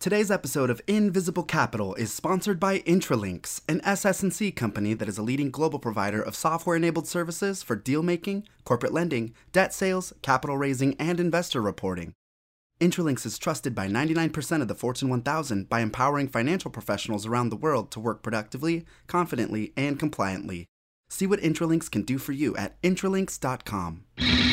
Today's episode of Invisible Capital is sponsored by Intralinks, an SS&C company that is a leading global provider of software-enabled services for deal-making, corporate lending, debt sales, capital raising, and investor reporting. Intralinks is trusted by 99% of the Fortune 1000 by empowering financial professionals around the world to work productively, confidently, and compliantly. See what Intralinks can do for you at intralinks.com.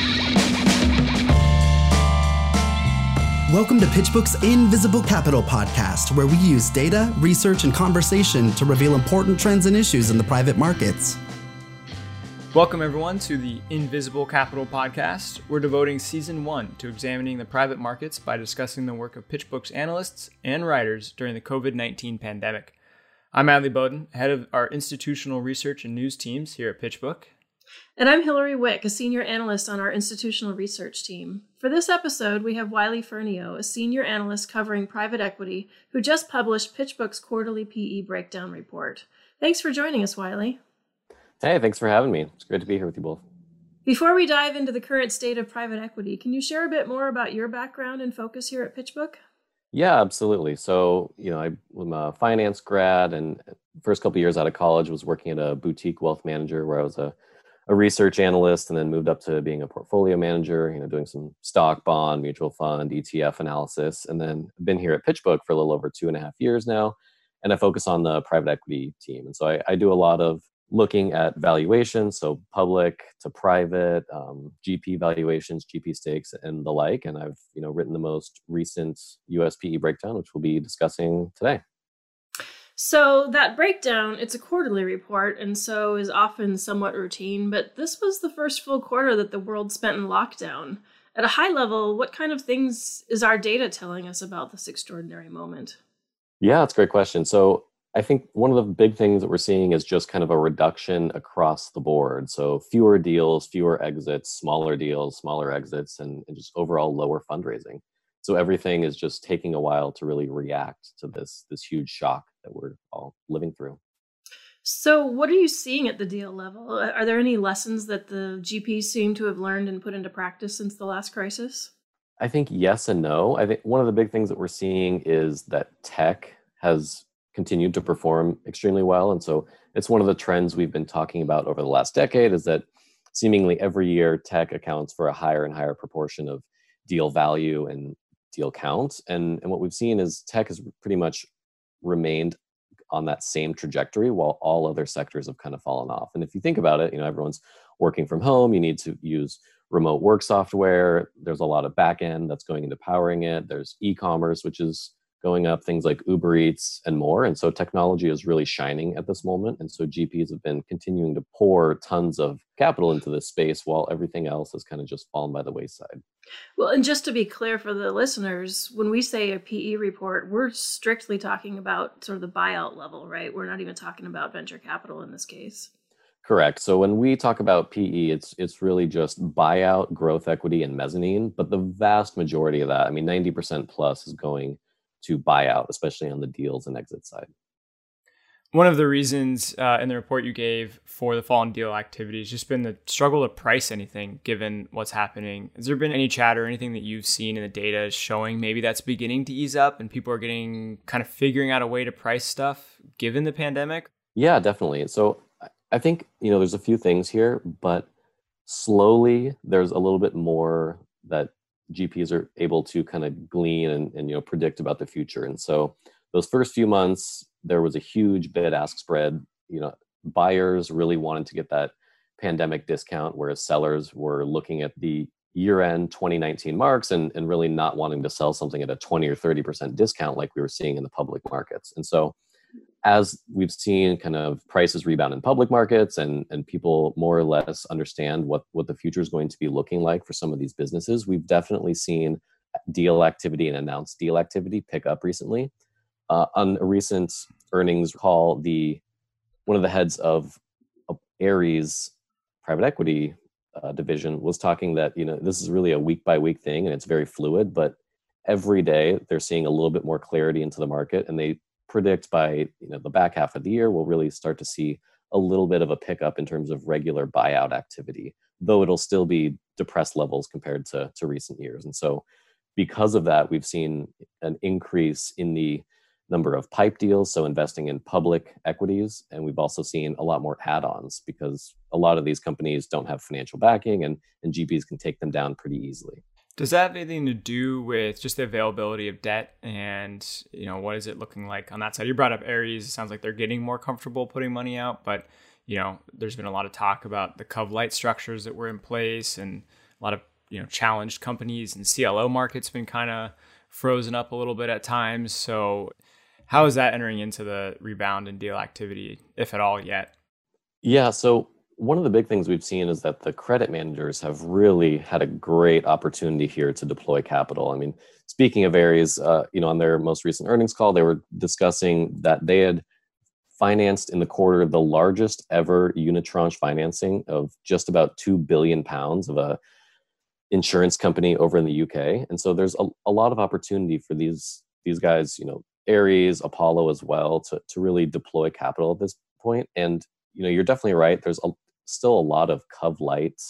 Welcome to PitchBook's Invisible Capital podcast, where we use data, research, and conversation to reveal important trends and issues in the private markets. Welcome, everyone, to the Invisible Capital podcast. We're devoting season 1 to examining the private markets by discussing the work of PitchBook's analysts and writers during the COVID-19 pandemic. I'm Adley Bowden, head of our institutional research and news teams here at PitchBook. And I'm Hillary Wick, a senior analyst on our institutional research team. For this episode, we have Wiley Fernio, a senior analyst covering private equity, who just published PitchBook's quarterly PE breakdown report. Thanks for joining us, Wiley. Hey, thanks for having me. It's great to be here with you both. Before we dive into the current state of private equity, can you share a bit more about your background and focus here at PitchBook? Yeah, absolutely. So, I'm a finance grad, and first couple of years out of college was working at a boutique wealth manager where I was a research analyst, and then moved up to being a portfolio manager, doing some stock, bond, mutual fund, ETF analysis. And then been here at PitchBook for a little over 2.5 years now. And I focus on the private equity team. And so I do a lot of looking at valuations, so public to private, GP valuations, GP stakes, and the like. And I've, written the most recent US PE breakdown, which we'll be discussing today. So that breakdown, it's a quarterly report, and so is often somewhat routine, but this was the first full quarter that the world spent in lockdown. At a high level, what kind of things is our data telling us about this extraordinary moment? Yeah, that's a great question. So I think one of the big things that we're seeing is just kind of a reduction across the board. So fewer deals, fewer exits, smaller deals, smaller exits, and just overall lower fundraising. So everything is just taking a while to really react to this huge shock that we're all living through. So what are you seeing at the deal level? Are there any lessons that the GPs seem to have learned and put into practice since the last crisis? I think yes and no. I think one of the big things that we're seeing is that tech has continued to perform extremely well. And so it's one of the trends we've been talking about over the last decade, is that seemingly every year tech accounts for a higher and higher proportion of deal value and deal count. And what we've seen is tech has pretty much remained on that same trajectory while all other sectors have kind of fallen off. And if you think about it, everyone's working from home. You need to use remote work software. There's a lot of back end that's going into powering it. There's e-commerce, which is going up, things like Uber Eats and more. And so technology is really shining at this moment. And so GPs have been continuing to pour tons of capital into this space while everything else has kind of just fallen by the wayside. Well, and just to be clear for the listeners, when we say a PE report, we're strictly talking about sort of the buyout level, right? We're not even talking about venture capital in this case. Correct. So when we talk about PE, it's really just buyout, growth equity, and mezzanine. But the vast majority of that, 90% plus, is going to buyout, especially on the deals and exit side. One of the reasons in the report you gave for the fall in deal activity has just been the struggle to price anything given what's happening. Has there been any chatter or anything that you've seen in the data showing maybe that's beginning to ease up and people are getting kind of figuring out a way to price stuff given the pandemic? Yeah, definitely. So I think, there's a few things here, but slowly there's a little bit more that GPs are able to kind of glean and predict about the future. And so those first few months, there was a huge bid-ask spread. Buyers really wanted to get that pandemic discount, whereas sellers were looking at the year-end 2019 marks and really not wanting to sell something at a 20 or 30% discount like we were seeing in the public markets. And so as we've seen kind of prices rebound in public markets and people more or less understand what the future is going to be looking like for some of these businesses, we've definitely seen deal activity and announced deal activity pick up recently. On a recent earnings call, one of the heads of Ares private equity division was talking that this is really a week by week thing and it's very fluid, but every day they're seeing a little bit more clarity into the market, and they predict by the back half of the year we'll really start to see a little bit of a pickup in terms of regular buyout activity, though it'll still be depressed levels compared to recent years. And so because of that, we've seen an increase in the number of pipe deals, so investing in public equities. And we've also seen a lot more add-ons because a lot of these companies don't have financial backing, and GPs can take them down pretty easily. Does that have anything to do with just the availability of debt and, what is it looking like on that side? You brought up Ares. It sounds like they're getting more comfortable putting money out, but, there's been a lot of talk about the cov-lite structures that were in place and a lot of, challenged companies, and CLO market's been kind of frozen up a little bit at times. So how is that entering into the rebound in deal activity, if at all yet? Yeah, so one of the big things we've seen is that the credit managers have really had a great opportunity here to deploy capital. I mean, speaking of Ares, on their most recent earnings call, they were discussing that they had financed in the quarter the largest ever unitranche financing of just about £2 billion of a insurance company over in the UK. And so there's a lot of opportunity for these guys, Ares, Apollo as well, to really deploy capital at this point. And you're definitely right. There's still a lot of cov-lite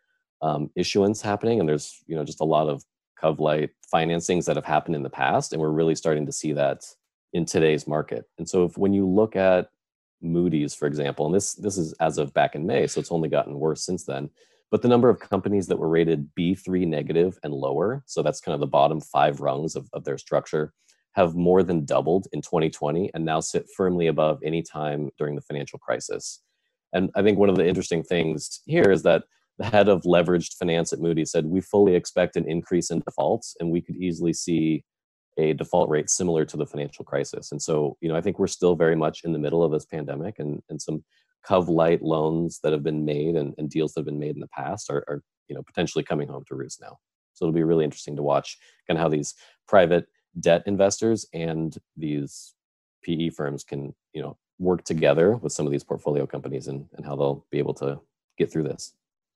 issuance happening, and there's just a lot of cov-lite financings that have happened in the past, and we're really starting to see that in today's market. And so when you look at Moody's, for example, and this is as of back in May, so it's only gotten worse since then, but the number of companies that were rated B3 negative and lower, so that's kind of the bottom 5 rungs of their structure, have more than doubled in 2020 and now sit firmly above any time during the financial crisis. And I think one of the interesting things here is that the head of leveraged finance at Moody's said, we fully expect an increase in defaults, and we could easily see a default rate similar to the financial crisis. And so, I think we're still very much in the middle of this pandemic, and some cov-lite loans that have been made and deals that have been made in the past are potentially coming home to roost now. So it'll be really interesting to watch kind of how these private debt investors and these PE firms can, work together with some of these portfolio companies and how they'll be able to get through this.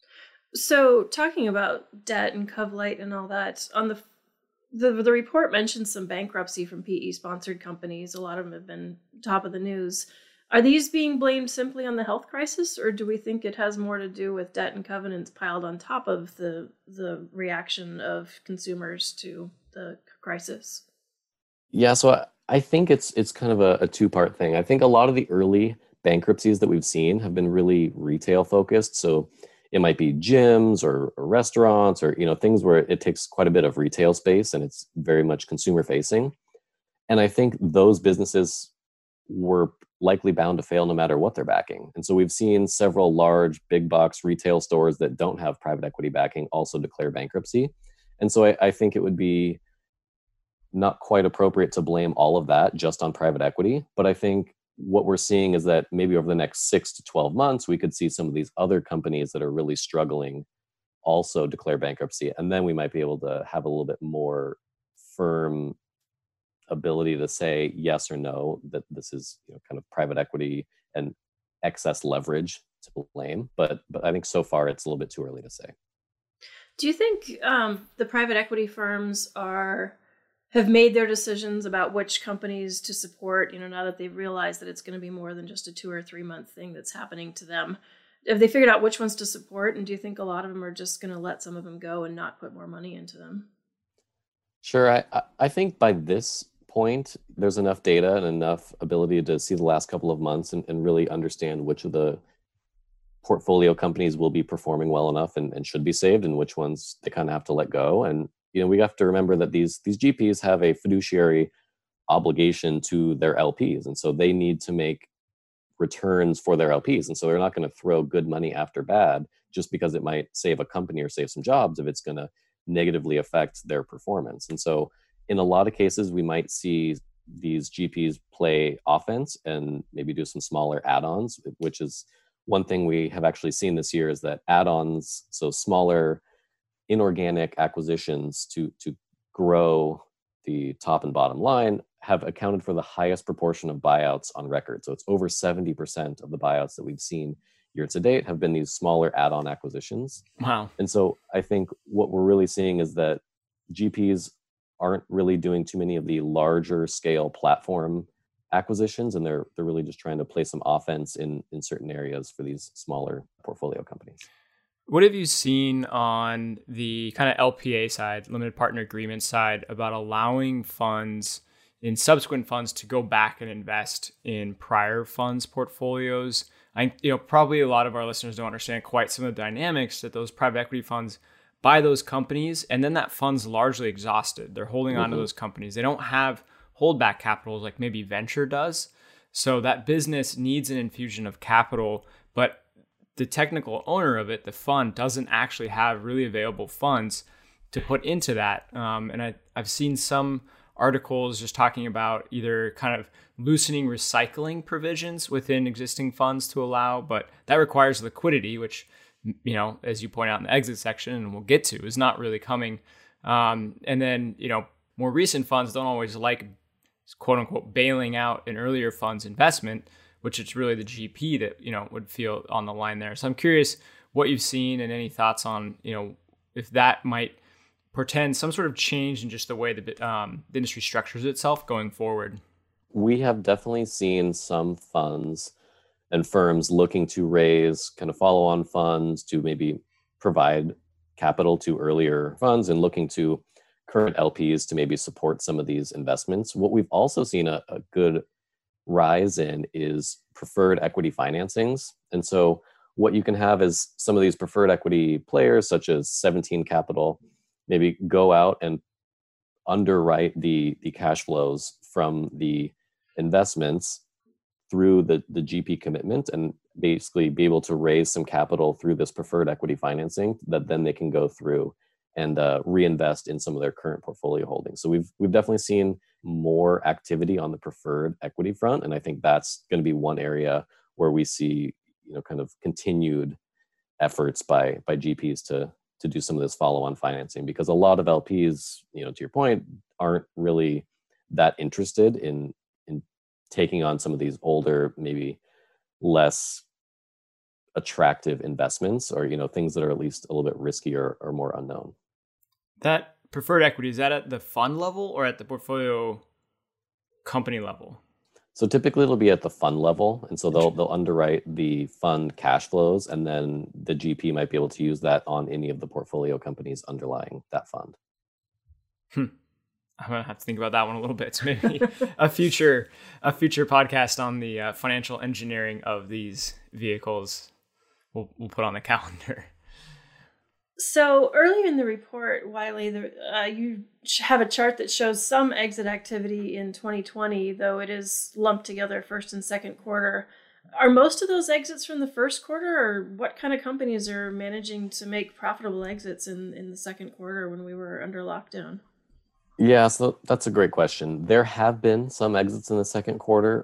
So talking about debt and cov-lite and all that, on the report mentions some bankruptcy from PE sponsored companies. A lot of them have been top of the news. Are these being blamed simply on the health crisis, or do we think it has more to do with debt and covenants piled on top of the reaction of consumers to the crisis? Yeah, so I think it's kind of a two-part thing. I think a lot of the early bankruptcies that we've seen have been really retail focused. So it might be gyms or restaurants or things where it takes quite a bit of retail space and it's very much consumer facing. And I think those businesses were likely bound to fail no matter what they're backing. And so we've seen several large big box retail stores that don't have private equity backing also declare bankruptcy. And so I think it would be not quite appropriate to blame all of that just on private equity. But I think what we're seeing is that maybe over the next 6 to 12 months, we could see some of these other companies that are really struggling also declare bankruptcy. And then we might be able to have a little bit more firm ability to say yes or no, that this is kind of private equity and excess leverage to blame. But I think so far it's a little bit too early to say. Do you think the private equity firms have made their decisions about which companies to support, now that they've realized that it's going to be more than just a 2 or 3 month thing that's happening to them? Have they figured out which ones to support? And do you think a lot of them are just going to let some of them go and not put more money into them? Sure. I think by this point, there's enough data and enough ability to see the last couple of months and really understand which of the portfolio companies will be performing well enough and should be saved and which ones they kind of have to let go. And we have to remember that these GPs have a fiduciary obligation to their LPs. And so they need to make returns for their LPs. And so they're not going to throw good money after bad just because it might save a company or save some jobs if it's going to negatively affect their performance. And so in a lot of cases, we might see these GPs play offense and maybe do some smaller add-ons, which is one thing we have actually seen this year is that add-ons, so smaller inorganic acquisitions to grow the top and bottom line, have accounted for the highest proportion of buyouts on record. So it's over 70% of the buyouts that we've seen year to date have been these smaller add-on acquisitions. Wow. And so I think what we're really seeing is that GPs aren't really doing too many of the larger scale platform acquisitions, and they're really just trying to play some offense in certain areas for these smaller portfolio companies. What have you seen on the kind of LPA side, limited partner agreement side, about allowing funds in subsequent funds to go back and invest in prior funds portfolios? Probably a lot of our listeners don't understand quite some of the dynamics that those private equity funds buy those companies, and then that fund's largely exhausted. They're holding on to those companies. They don't have holdback capitals like maybe venture does. So that business needs an infusion of capital, but the technical owner of it, the fund, doesn't actually have really available funds to put into that. And I've seen some articles just talking about either kind of loosening recycling provisions within existing funds to allow, but that requires liquidity, which, as you point out in the exit section, and we'll get to, is not really coming. And then, more recent funds don't always like, quote unquote, bailing out an earlier fund's investment, which it's really the GP that, would feel on the line there. So I'm curious what you've seen and any thoughts on, if that might portend some sort of change in just the way the industry structures itself going forward. We have definitely seen some funds and firms looking to raise kind of follow-on funds to maybe provide capital to earlier funds and looking to current LPs to maybe support some of these investments. What we've also seen a good rise in is preferred equity financings. And so what you can have is some of these preferred equity players, such as 17 Capital, maybe go out and underwrite the cash flows from the investments through the GP commitment and basically be able to raise some capital through this preferred equity financing that then they can go through and reinvest in some of their current portfolio holdings. So we've definitely seen more activity on the preferred equity front, and I think that's going to be one area where we see kind of continued efforts by GPs to do some of this follow-on financing, because a lot of LPs, to your point, aren't really that interested in taking on some of these older, maybe less attractive investments, or things that are at least a little bit riskier or more unknown. That preferred equity, is that at the fund level or at the portfolio company level? So typically it'll be at the fund level, and so they'll underwrite the fund cash flows, and then the GP might be able to use that on any of the portfolio companies underlying that fund. I'm gonna have to think about that one a little bit. So maybe a future podcast on the financial engineering of these vehicles we'll put on the calendar. So early in the report, Wiley, you have a chart that shows some exit activity in 2020, though it is lumped together first and second quarter. Are most of those exits from the first quarter, or what kind of companies are managing to make profitable exits in the second quarter when we were under lockdown? Yeah, so that's a great question. There have been some exits in the second quarter,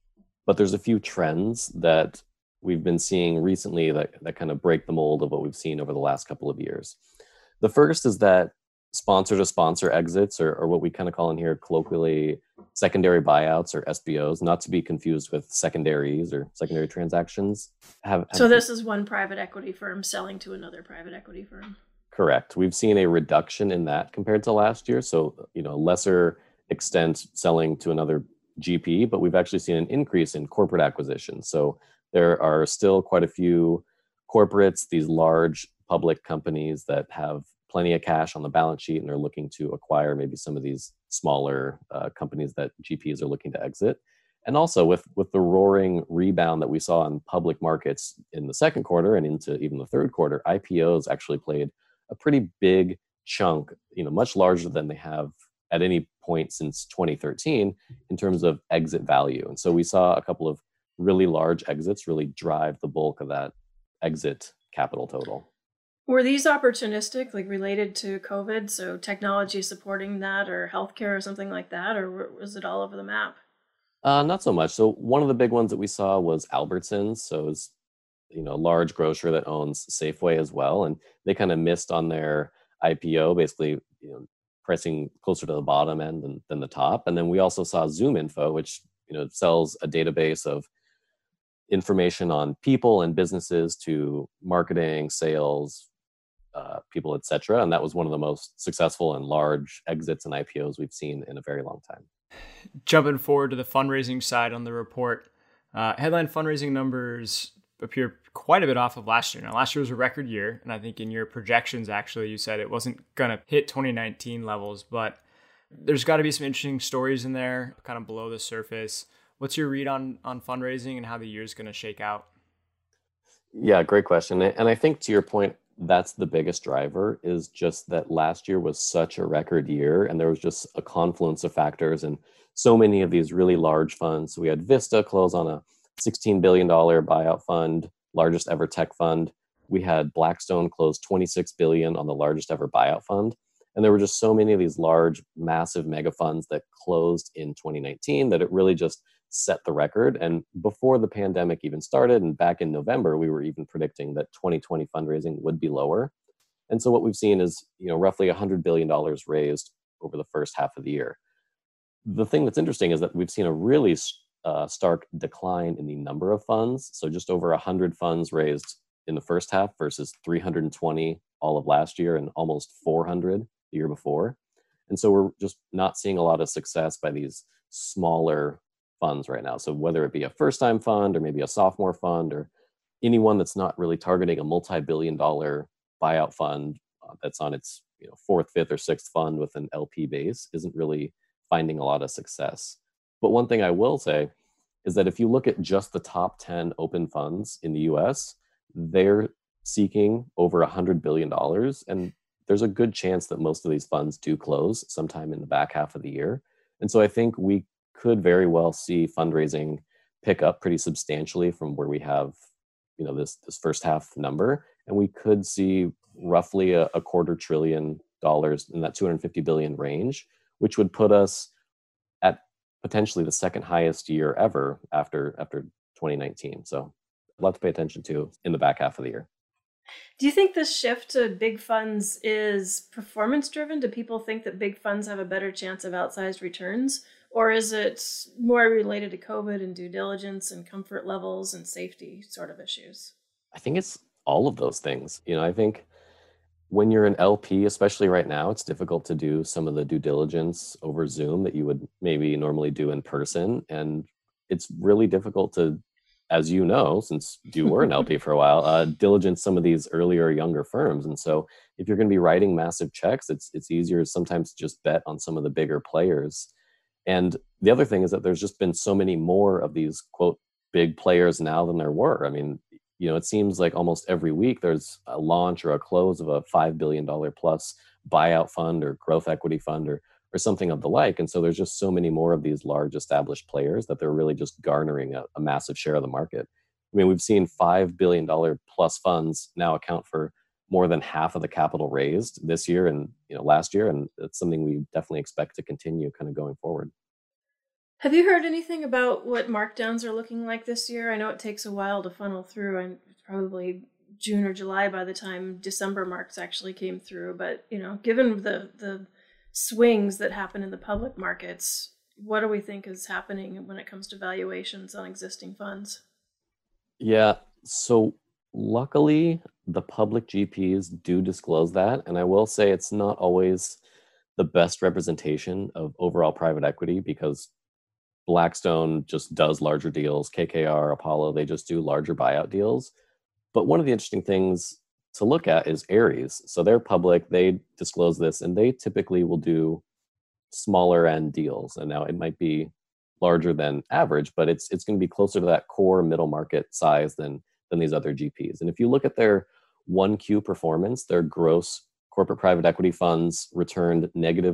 but there's a few trends that we've been seeing recently that kind of break the mold of what we've seen over the last couple of years. The first is that sponsor-to-sponsor exits, or what we kind of call in here colloquially secondary buyouts, or SBOs, not to be confused with secondaries or secondary transactions. So this is one private equity firm selling to another private equity firm. Correct. We've seen a reduction in that compared to last year. So, lesser extent selling to another GP, but we've actually seen an increase in corporate acquisitions. So there are still quite a few corporates, these large public companies that have plenty of cash on the balance sheet and are looking to acquire maybe some of these smaller companies that GPs are looking to exit. And also with the roaring rebound that we saw in public markets in the second quarter and into even the third quarter, IPOs actually played a pretty big chunk, much larger than they have at any point since 2013 in terms of exit value. And so we saw a couple of really large exits really drive the bulk of that exit capital total. Were these opportunistic, like related to COVID? So technology supporting that, or healthcare or something like that? Or was it all over the map? Not so much. So one of the big ones that we saw was Albertsons. So it's a large grocer that owns Safeway as well. And they kind of missed on their IPO, basically, pricing closer to the bottom end than the top. And then we also saw ZoomInfo, which, sells a database of information on people and businesses to marketing, sales, people, etc. And that was one of the most successful and large exits and IPOs we've seen in a very long time. Jumping forward to the fundraising side on the report, headline fundraising numbers appear quite a bit off of last year. Now, last year was a record year, and I think in your projections, actually, you said it wasn't going to hit 2019 levels, but there's got to be some interesting stories in there, kind of below the surface. What's your read on fundraising and how the year's going to shake out? Yeah, great question. And I think to your point, that's the biggest driver, is just that last year was such a record year, and there was just a confluence of factors and so many of these really large funds. So we had Vista close on a $16 billion buyout fund, largest ever tech fund. We had Blackstone close $26 billion on the largest ever buyout fund. And there were just so many of these large, massive mega funds that closed in 2019 that it really just set the record. And before the pandemic even started, and back in November, we were even predicting that 2020 fundraising would be lower. And so what we've seen is, roughly $100 billion raised over the first half of the year. The thing that's interesting is that we've seen a really stark decline in the number of funds. So just over 100 funds raised in the first half versus 320 all of last year and almost 400 the year before. And so we're just not seeing a lot of success by these smaller funds right now. So whether it be a first-time fund or maybe a sophomore fund or anyone that's not really targeting a multi-billion-dollar buyout fund that's on its fourth, fifth, or sixth fund with an LP base isn't really finding a lot of success. But one thing I will say is that if you look at just the top 10 open funds in the US, they're seeking over $100 billion. And there's a good chance that most of these funds do close sometime in the back half of the year. And so I think we could very well see fundraising pick up pretty substantially from where we have, this first half number. And we could see roughly a $250 billion in that 250 billion range, which would put us at potentially the second highest year ever after 2019. So a lot to pay attention to in the back half of the year. Do you think this shift to big funds is performance driven? Do people think that big funds have a better chance of outsized returns? Or is it more related to COVID and due diligence and comfort levels and safety sort of issues? I think it's all of those things. I think when you're an LP, especially right now, it's difficult to do some of the due diligence over Zoom that you would maybe normally do in person. And it's really difficult to, as you know, since you were an LP for a while, diligence some of these earlier, younger firms. And so if you're going to be writing massive checks, it's easier sometimes to just bet on some of the bigger players. And the other thing is that there's just been so many more of these, quote, big players now than there were. I mean, it seems like almost every week there's a launch or a close of a $5 billion plus buyout fund or growth equity fund or something of the like. And so there's just so many more of these large established players that they're really just garnering a massive share of the market. I mean, we've seen $5 billion plus funds now account for more than half of the capital raised this year and last year, and it's something we definitely expect to continue kind of going forward. Have you heard anything about what markdowns are looking like this year? I know it takes a while to funnel through, and it's probably June or July by the time December marks actually came through. But given the swings that happen in the public markets, what do we think is happening when it comes to valuations on existing funds? Yeah, so luckily, the public GPs do disclose that. And I will say it's not always the best representation of overall private equity because Blackstone just does larger deals. KKR, Apollo, they just do larger buyout deals. But one of the interesting things to look at is Ares. So they're public, they disclose this, and they typically will do smaller end deals. And now it might be larger than average, but it's going to be closer to that core middle market size than these other GPs. And if you look at their 1Q performance, their gross corporate private equity funds returned negative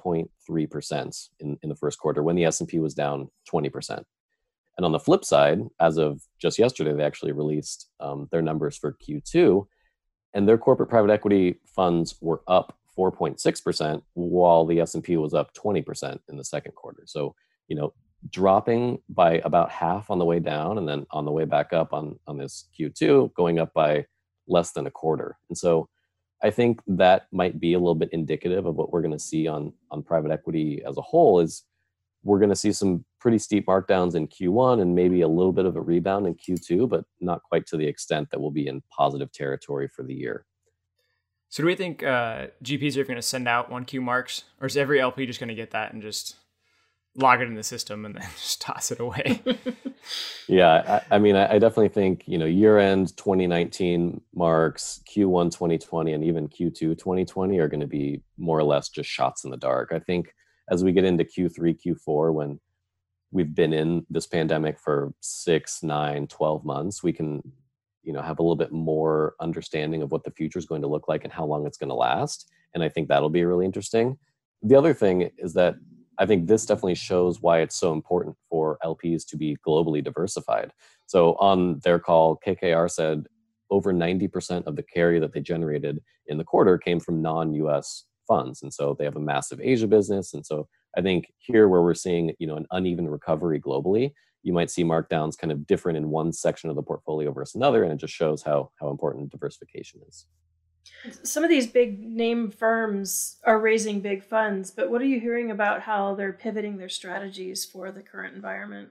9.3% in the first quarter when the S&P was down 20%. And on the flip side, as of just yesterday, they actually released their numbers for Q2, and their corporate private equity funds were up 4.6%, while the S&P was up 20% in the second quarter. So, dropping by about half on the way down, and then on the way back up on this Q2, going up by less than a quarter. And so I think that might be a little bit indicative of what we're going to see on private equity as a whole. Is we're going to see some pretty steep markdowns in Q1 and maybe a little bit of a rebound in Q2, but not quite to the extent that we'll be in positive territory for the year. So do we think GPs are going to send out 1Q marks, or is every LP just going to get that and just log it in the system and then just toss it away. Yeah, I mean, I definitely think, year-end 2019 marks, Q1 2020, and even Q2 2020 are going to be more or less just shots in the dark. I think as we get into Q3, Q4, when we've been in this pandemic for 6, 9, 12 months, we can, have a little bit more understanding of what the future is going to look like and how long it's going to last. And I think that'll be really interesting. The other thing is that I think this definitely shows why it's so important for LPs to be globally diversified. So on their call, KKR said over 90% of the carry that they generated in the quarter came from non-US funds. And so they have a massive Asia business. And so I think here where we're seeing, an uneven recovery globally, you might see markdowns kind of different in one section of the portfolio versus another. And it just shows how important diversification is. Some of these big name firms are raising big funds, but what are you hearing about how they're pivoting their strategies for the current environment?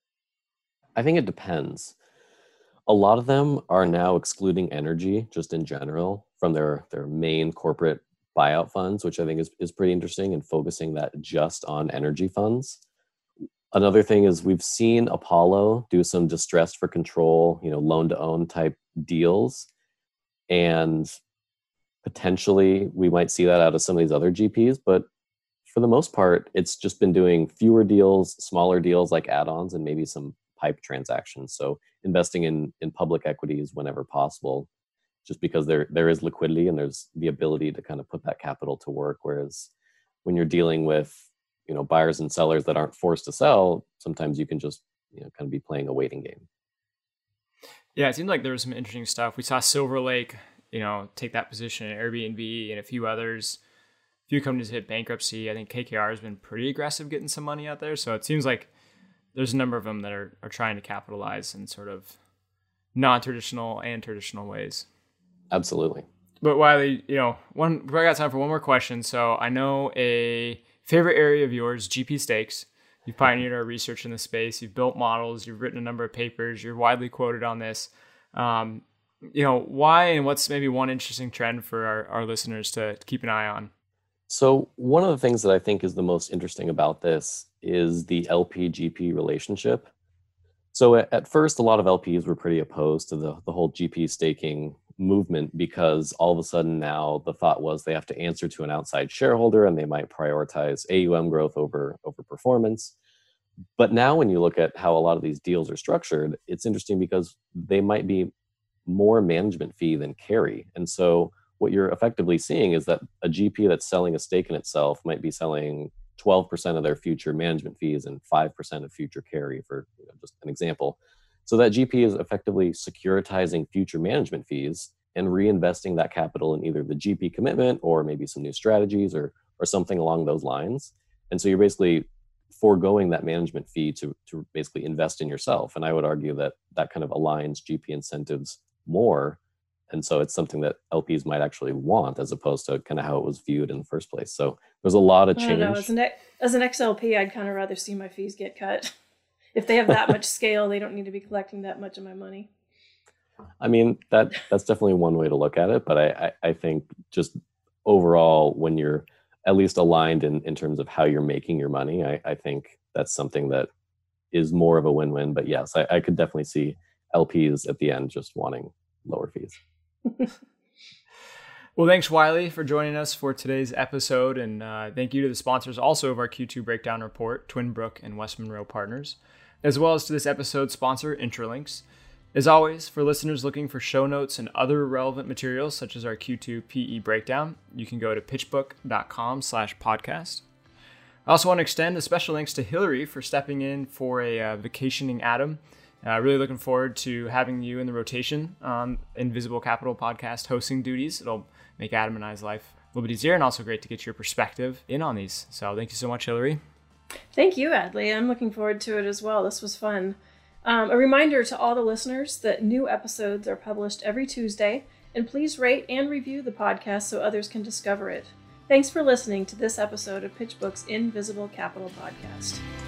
I think it depends. A lot of them are now excluding energy just in general from their main corporate buyout funds, which I think is pretty interesting, and focusing that just on energy funds. Another thing is we've seen Apollo do some distressed for control, loan to own type deals. And potentially we might see that out of some of these other GPs, but for the most part, it's just been doing fewer deals, smaller deals like add-ons, and maybe some pipe transactions. So investing in public equities whenever possible, just because there is liquidity and there's the ability to kind of put that capital to work. Whereas when you're dealing with, buyers and sellers that aren't forced to sell, sometimes you can just, kind of be playing a waiting game. Yeah, it seemed like there was some interesting stuff. We saw Silver Lake, take that position in Airbnb and a few others. A few companies hit bankruptcy. I think KKR has been pretty aggressive getting some money out there. So it seems like there's a number of them that are trying to capitalize in sort of non-traditional and traditional ways. Absolutely. But Wiley, I got time for one more question. So I know a favorite area of yours, GP stakes. You've pioneered our research in the space. You've built models. You've written a number of papers. You're widely quoted on this. Why, and what's maybe one interesting trend for our listeners to keep an eye on? So one of the things that I think is the most interesting about this is the LP-GP relationship. So at first, a lot of LPs were pretty opposed to the whole GP staking movement, because all of a sudden now the thought was they have to answer to an outside shareholder and they might prioritize AUM growth over performance. But now when you look at how a lot of these deals are structured, it's interesting because they might be more management fee than carry. And so what you're effectively seeing is that a GP that's selling a stake in itself might be selling 12% of their future management fees and 5% of future carry, for just an example. So that GP is effectively securitizing future management fees and reinvesting that capital in either the GP commitment or maybe some new strategies or something along those lines. And so you're basically foregoing that management fee to basically invest in yourself. And I would argue that kind of aligns GP incentives more. And so it's something that LPs might actually want, as opposed to kind of how it was viewed in the first place. So there's a lot of change. I don't know. As an XLP, I'd kind of rather see my fees get cut. If they have that much scale, they don't need to be collecting that much of my money. I mean, that's definitely one way to look at it. But I think just overall, when you're at least aligned in terms of how you're making your money, I think that's something that is more of a win-win. But yes, I could definitely see LPs at the end just wanting lower fees. Well, thanks, Wiley, for joining us for today's episode. And thank you to the sponsors also of our Q2 Breakdown Report, Twin Brook and West Monroe Partners, as well as to this episode's sponsor, Intralinks. As always, for listeners looking for show notes and other relevant materials, such as our Q2 PE breakdown, you can go to pitchbook.com/podcast. I also want to extend a special thanks to Hillary for stepping in for a vacationing Adam. Really looking forward to having you in the rotation on Invisible Capital podcast hosting duties. It'll make Adam and I's life a little bit easier, and also great to get your perspective in on these. So thank you so much, Hillary. Thank you, Adley. I'm looking forward to it as well. This was fun. A reminder to all the listeners that new episodes are published every Tuesday, and please rate and review the podcast so others can discover it. Thanks for listening to this episode of PitchBook's Invisible Capital podcast.